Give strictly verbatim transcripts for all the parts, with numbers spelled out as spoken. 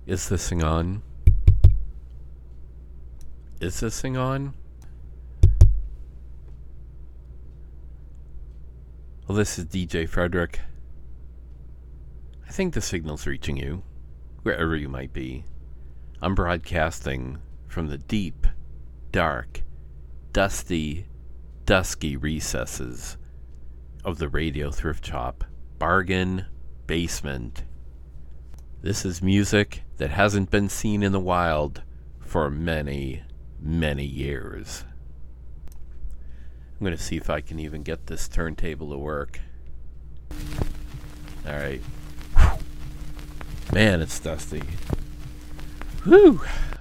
Is this thing on? Is this thing on? Well, this is D J Frederick. I think the signal's reaching you, wherever you might be. I'm broadcasting from the deep, dark, dusty, dusky recesses of the Radio Thrift Shop bargain basement. This is music that hasn't been seen in the wild for many, many years. I'm going to see if I can even get this turntable to work. Alright. Man, it's dusty. Whew.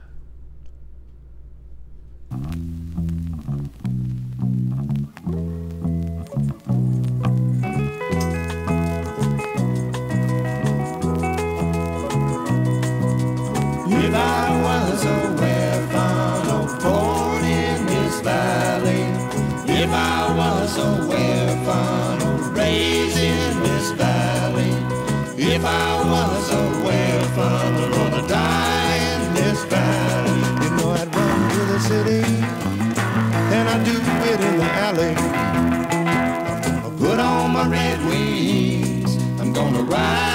If I was a huérfano born in this valley, if I was a huérfano raised in this valley, if I was a huérfano gonna die in this valley, you know I'd run to the city, and I'd do it in the alley. I'm gonna put on my red wings, I'm gonna ride.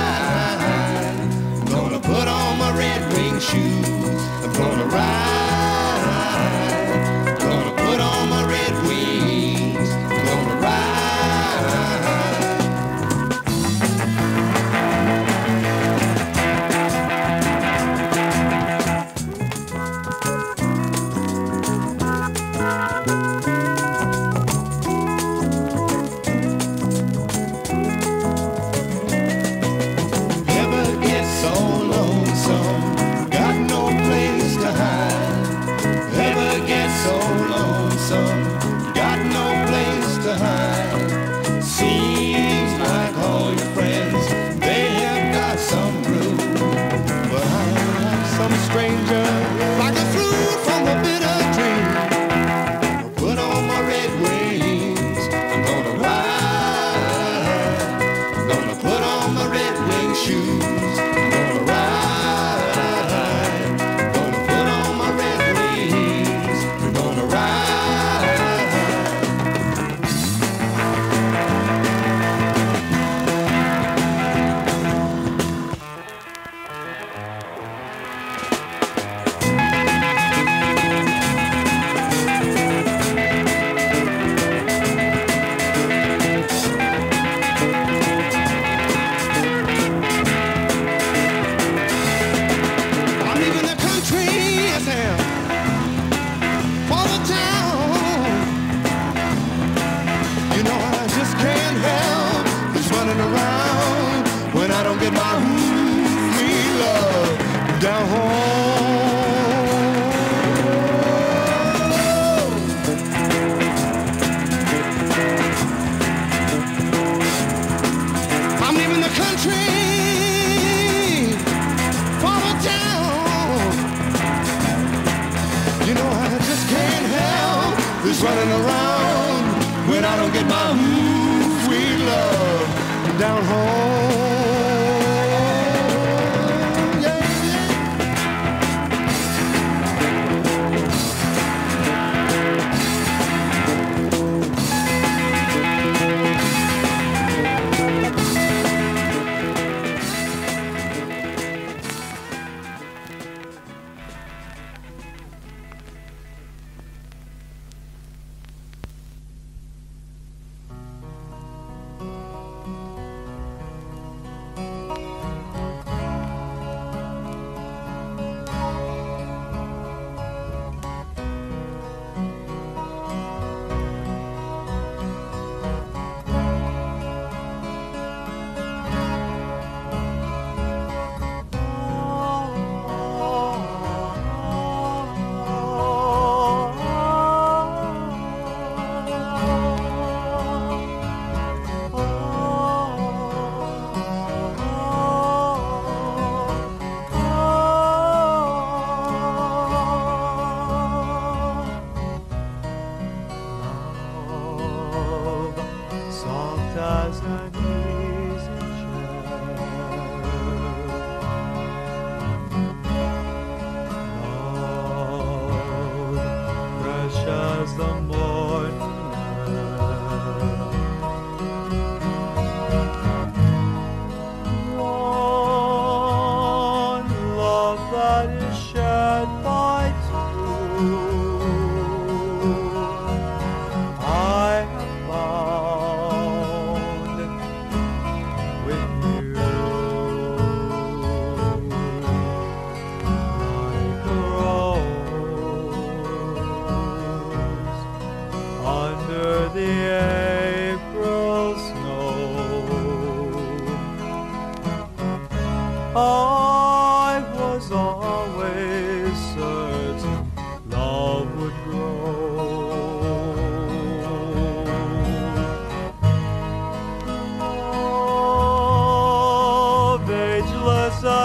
Put on my red wing shoes, I'm gonna ride. Gonna put on my red wings, I'm gonna ride.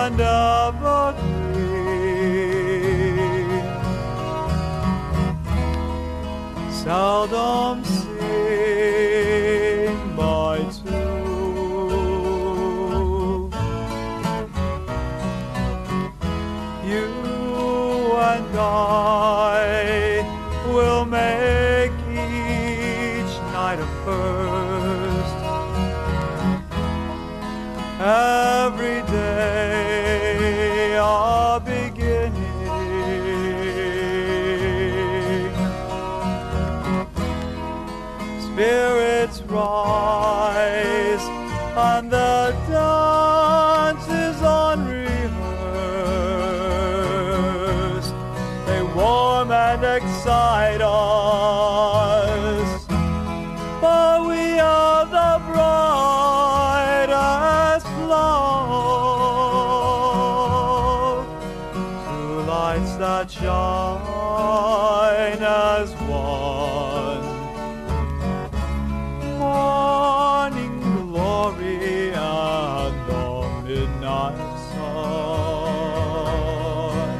and evergreen, seldom seen by two. You and I will make each night a first, every day a beginning. Spirits rise and the dance is unrehearsed. They warm and excite us, but we are the brightest love. Two lights that shine as one, morning glory and the midnight sun.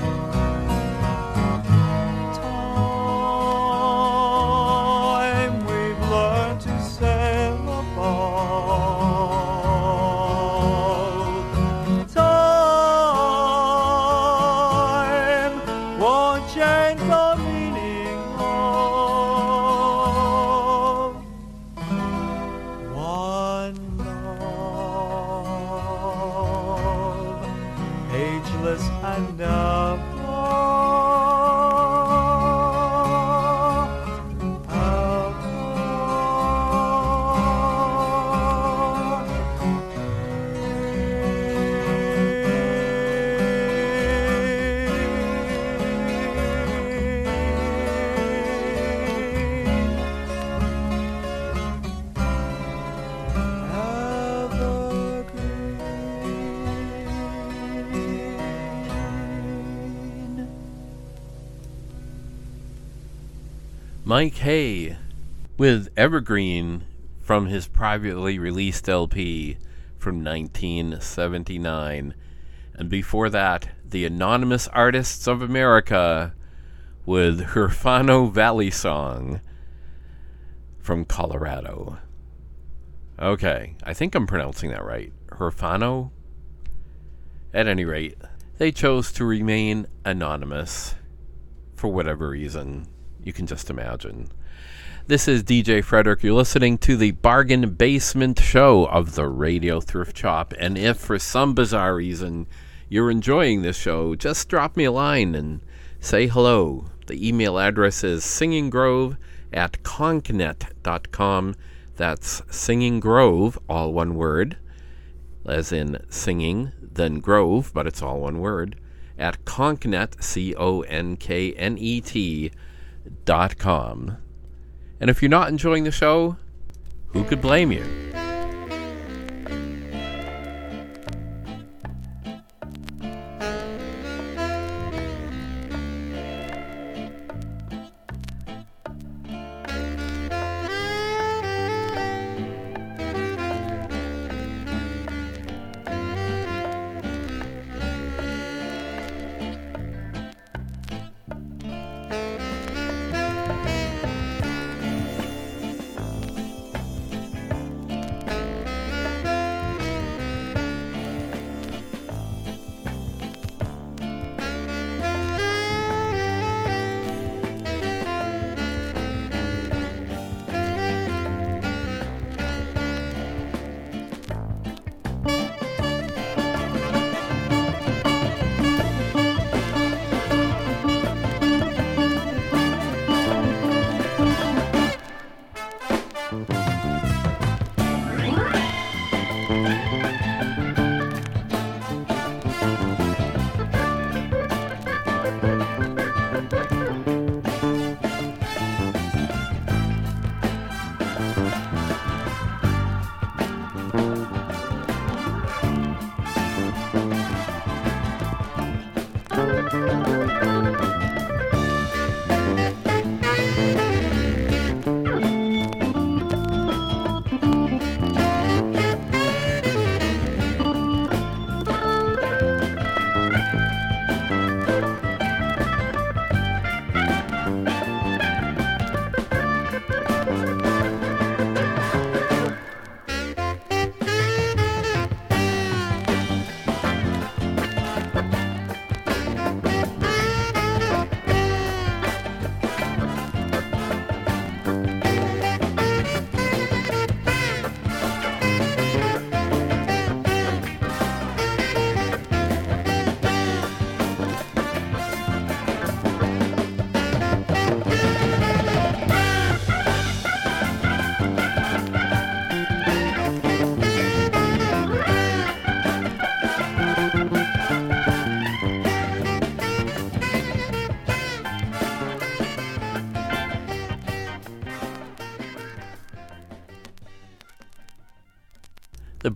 Time we've learned to sail above. Time won't change the meaning of one love, ageless and never Mike Hay with Evergreen from his privately released L P from nineteen seventy-nine. And before that, the Anonymous Artists of America with Huerfano Valley Song from Colorado. Okay, I think I'm pronouncing that right. Huerfano? At any rate, they chose to remain anonymous for whatever reason. You can just imagine. This is D J Frederick. You're listening to the Bargain Basement Show of the Radio Thrift Shop. And if for some bizarre reason you're enjoying this show, just drop me a line and say hello. The email address is singinggrove at concnet dot com. That's Singing Grove, all one word, as in singing, then grove, but it's all one word, at concnet, C O N K N E T, dot com. And if you're not enjoying the show, who could blame you?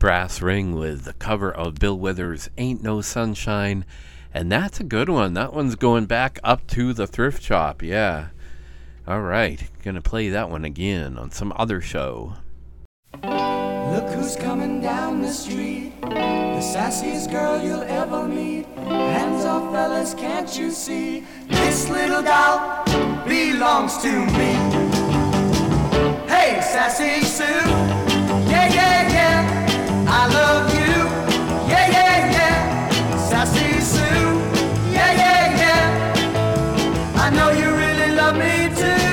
Brass Ring with the cover of Bill Withers' Ain't No Sunshine. And that's a good one. That one's going back up to the thrift shop. Yeah. All right. Gonna play that one again on some other show. Look who's coming down the street, the sassiest girl you'll ever meet. Hands off, fellas, can't you see? This little doll belongs to me. Hey, Sassy Sue, yeah, yeah, yeah, I love you, yeah, yeah, yeah. Sassy Sue, yeah, yeah, yeah, I know you really love me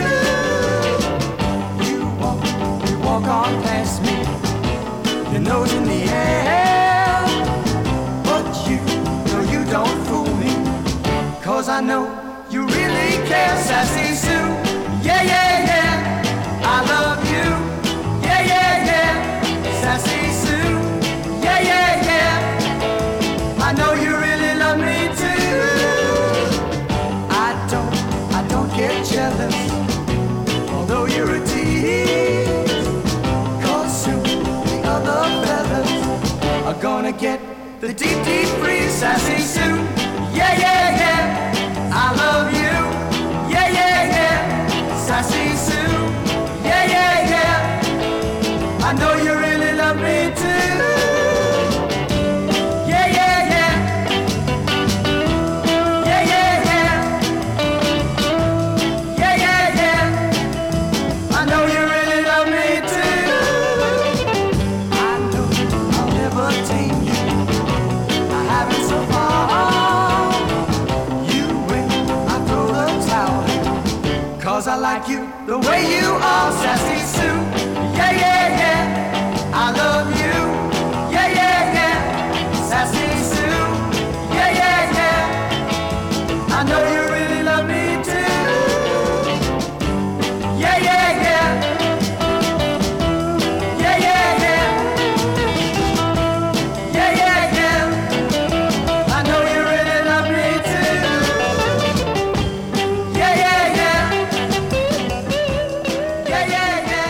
too. You walk, you walk on past me, your nose in the air, but you know you don't fool me, 'cause I know you really care. Sassy Sue, yeah, yeah, yeah, I love you, yeah, yeah, yeah. Sassy Sue, yeah, yeah, yeah, I know you really love me too. I don't, I don't get jealous, although you're a tease, 'cause soon the other fellas are gonna get the deep, deep freeze. Sassy Sue, yeah, yeah, yeah, I love you, yeah, yeah, yeah. Sassy Sue, yeah, yeah, yeah, I know you really love me too. Yeah, yeah, yeah, yeah, yeah, yeah, yeah, yeah, yeah, I know you really love me too. I know I'll never tame you, I haven't so far. You win, I throw the towel in, 'cause I like you the way you are. Sassy Sue, yeah, yeah, yeah, I love you, yeah, yeah, yeah. Sassy Sue, yeah, yeah, yeah, I know you really love me too. Yeah, yeah, yeah, yeah, yeah, yeah, yeah, yeah, yeah, I know you really love me too. Yeah, yeah, yeah, yeah, yeah, yeah.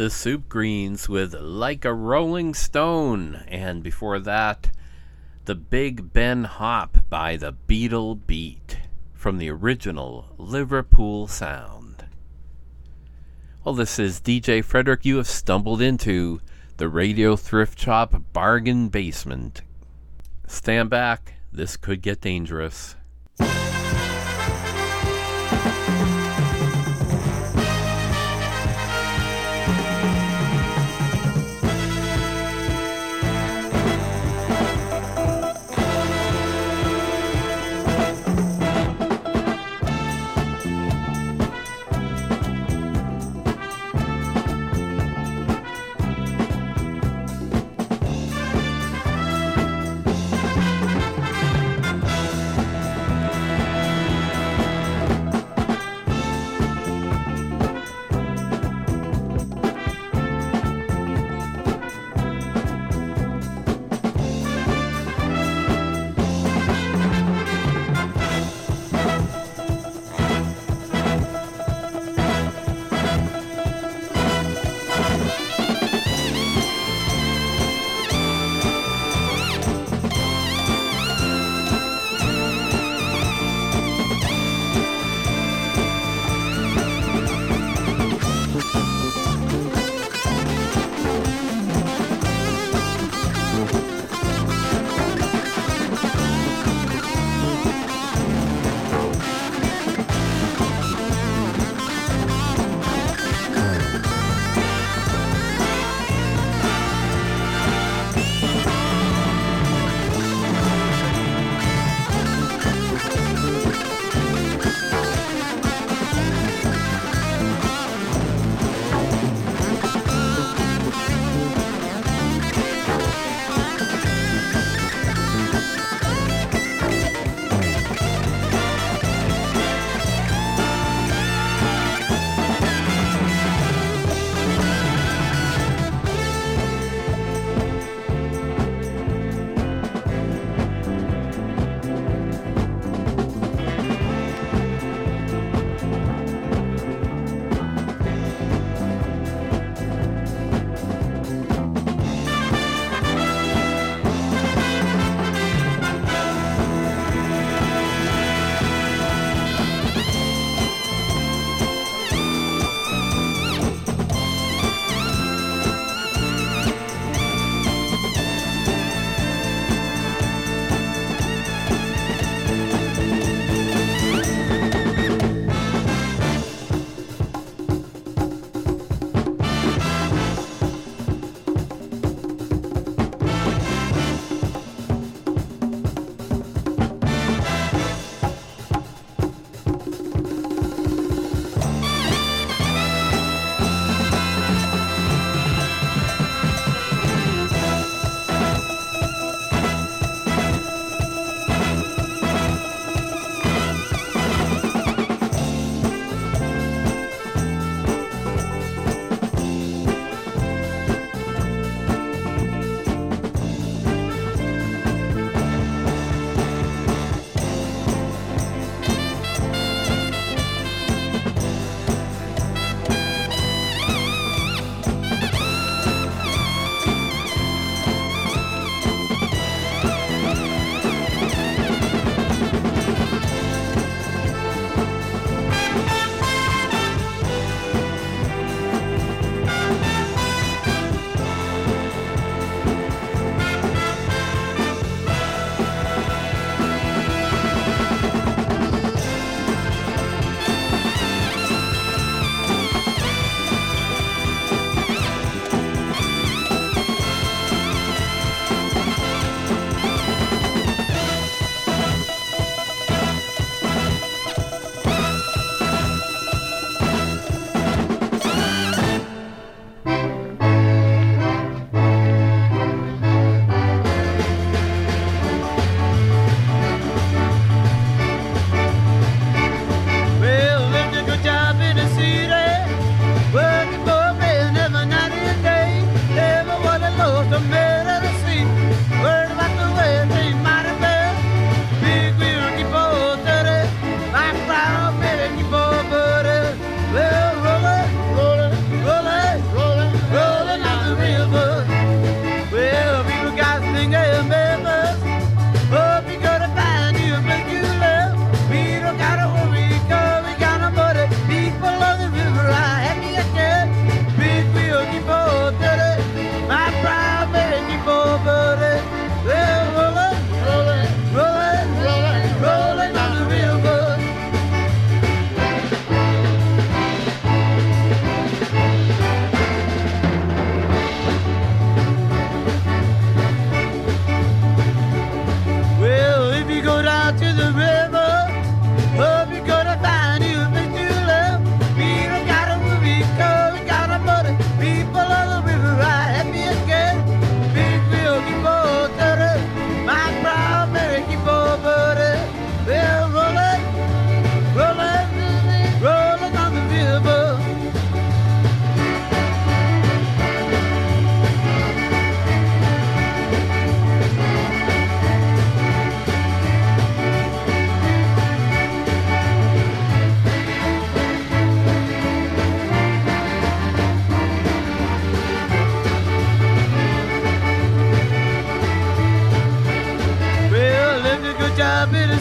the Soup Greens with Like a Rolling Stone. And before that, the Big Ben Hop by the Beetle Beat from the original Liverpool Sound. Well, this is D J Frederick. You have stumbled into the Radio Thrift Shop Bargain Basement. Stand back. This could get dangerous.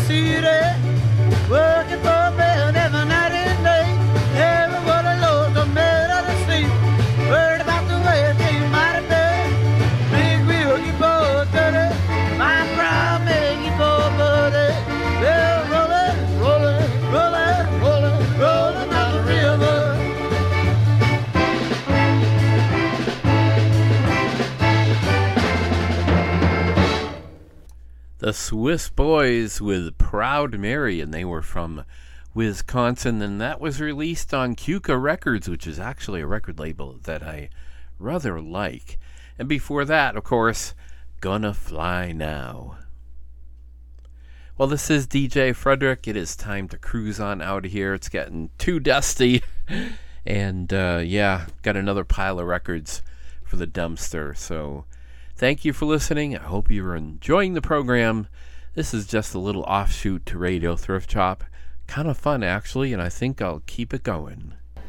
city, working for a man every night and day. Everybody knows the man of the sea. Heard about the way things might have been. Big wheel, you both dirty. My proud man, you both buddy. They're rolling, rolling, rolling, rolling, rolling down the river. The Swiss Boys with Proud Mary, and they were from Wisconsin, and that was released on Cuca Records, which is actually a record label that I rather like. And before that, of course, Gonna Fly Now. Well, this is D J Frederick. It is time to cruise on out of here. It's getting too dusty. And, uh, yeah, got another pile of records for the dumpster. So thank you for listening. I hope you are enjoying the program. This is just a little offshoot to Radio Thrift Shop. Kind of fun, actually, and I think I'll keep it going.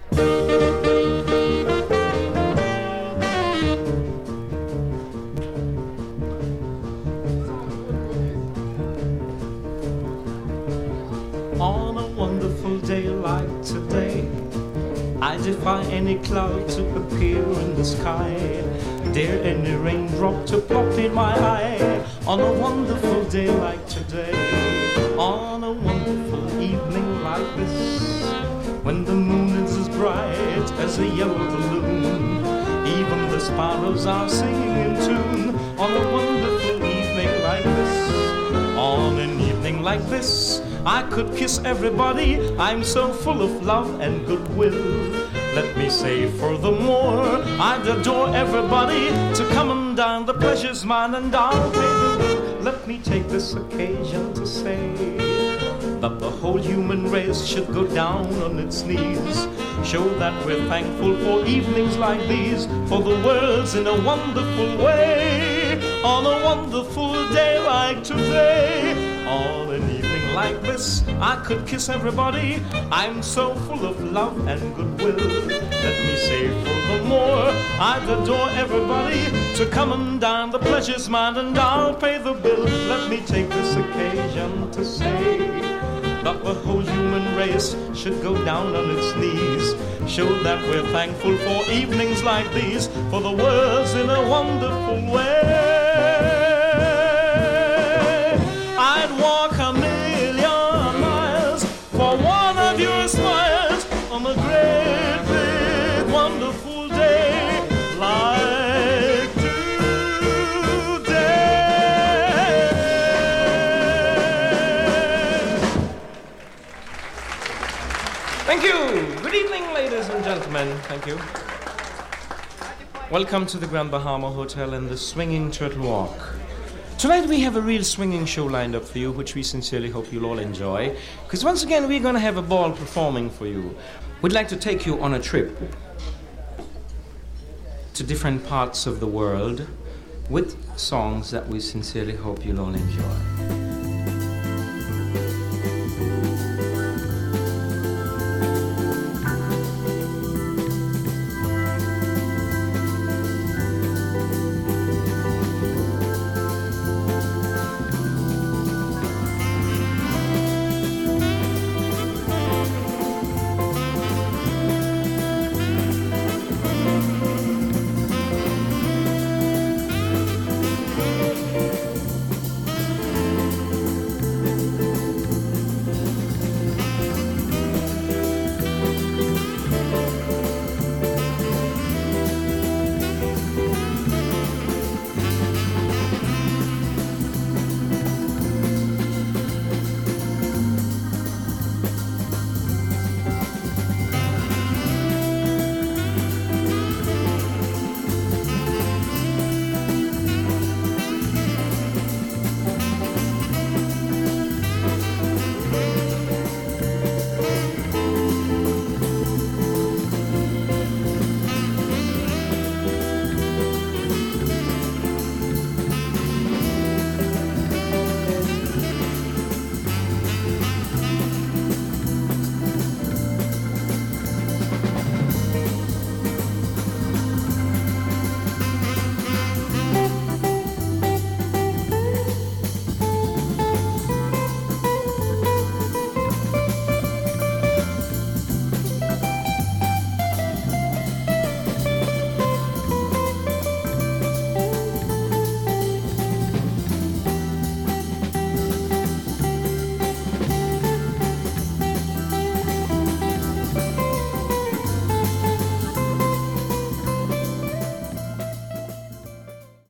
On a wonderful day like today, I defy any cloud to appear in the sky. Dare any raindrop to plop in my eye. On a wonderful day like today, on a wonderful evening like this, when the moon is as bright as a yellow balloon, even the sparrows are singing in tune. On a wonderful evening like this, on an evening like this, I could kiss everybody. I'm so full of love and goodwill. Let me say furthermore, I'd adore everybody to come and down. The pleasure's mine and I'll pay the bill. Let me take this occasion to say that the whole human race should go down on its knees. Show that we're thankful for evenings like these, for the world's in a wonderful way. On a wonderful day like today, on an evening like this, I could kiss everybody. I'm so full of love and goodwill. Let me say furthermore, I'd adore everybody to come and down. The pleasure's mine and I'll pay the bill. Let me take this occasion to say that the whole human race should go down on its knees. Show that we're thankful for evenings like these, for the world's in a wonderful way. I'd walk a million miles for one of your smiles on a great big wonderful day like today. Thank you. Good evening, ladies and gentlemen. Thank you. Welcome to the Grand Bahama Hotel and the Swinging Turtle Walk. Tonight we have a real swinging show lined up for you, which we sincerely hope you'll all enjoy, because once again we're going to have a ball performing for you. We'd like to take you on a trip to different parts of the world with songs that we sincerely hope you'll all enjoy.